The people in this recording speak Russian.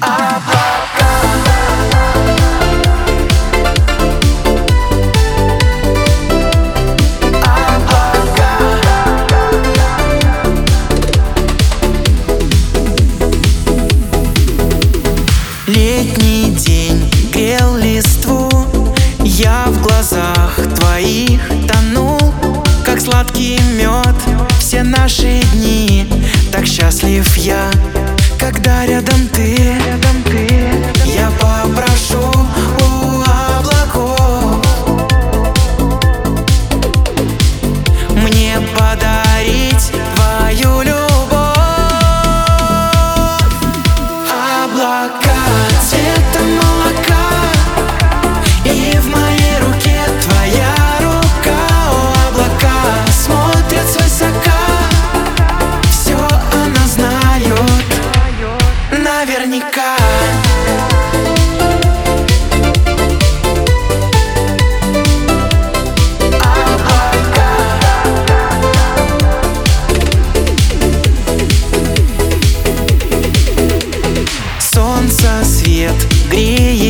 Летний день грел листву, я в глазах твоих тонул, как сладкий мед. Все наши дни, так счастлив я, когда рядом ты. Я попрошу у облаков мне подарить твою любовь. Облака цвета молока, и в моей руке твоя рука. О, облака смотрят свысока, все она знает наверняка. Солнце свет греет